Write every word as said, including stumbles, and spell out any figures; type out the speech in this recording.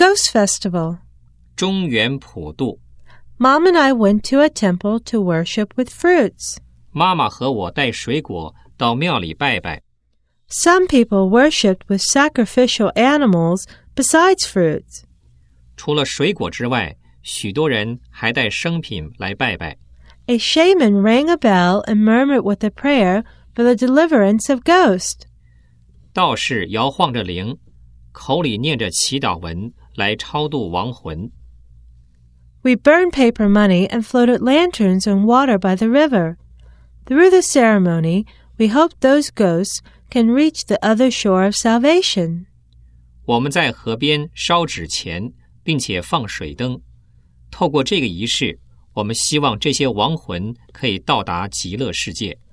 Ghost Festival. 中元普渡。 Mom and I went to a temple to worship with fruits. 妈妈和我带水果到庙里拜拜。 Some people worshipped with sacrificial animals besides fruits. 除了水果之外，许多人还带生品来拜拜。 A shaman rang a bell and murmured with a prayer for the deliverance of ghosts. 道士摇晃着铃，口里念着祈祷文来超度亡魂。 We burned paper money and floated lanterns on water by the river. Through the ceremony, we hope those ghosts can reach the other shore of salvation. 我们在河边烧纸钱，并且放水灯。透过这个仪式，我们希望这些亡魂可以到达极乐世界。